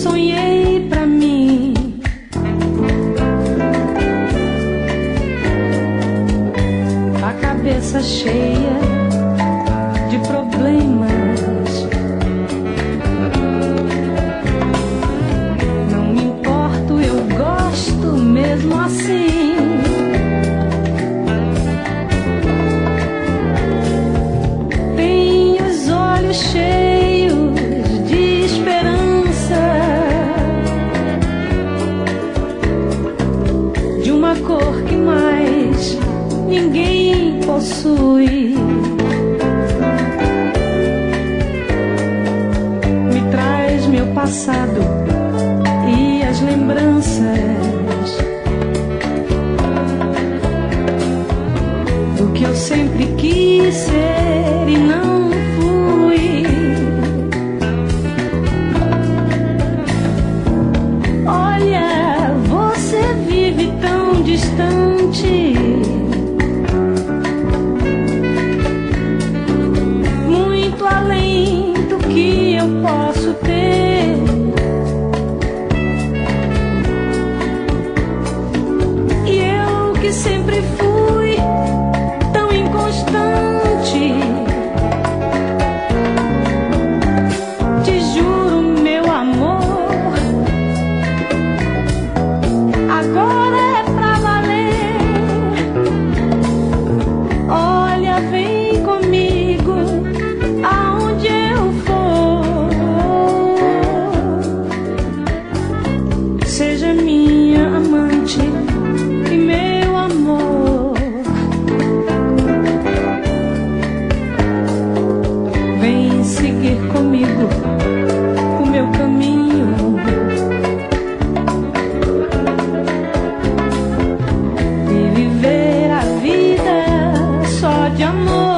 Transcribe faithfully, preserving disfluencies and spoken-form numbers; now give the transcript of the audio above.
sonhei pra mim. A cabeça cheia de problemas. Não me importo, eu gosto mesmo assim. Tenho os olhos cheios de esperança, de uma cor que mais ninguém possui. Me traz meu passado e as lembranças do que eu sempre quis ser e não fui. Olha, você vive tão distante, muito além do que eu posso ter. E eu que sempre fui tão inconstante, te juro, meu amor, agora é pra valer. Olha, vem comigo aonde eu for. Seja minha amante e meu amor. Vem seguir comigo o meu caminho. E viver a vida só de amor.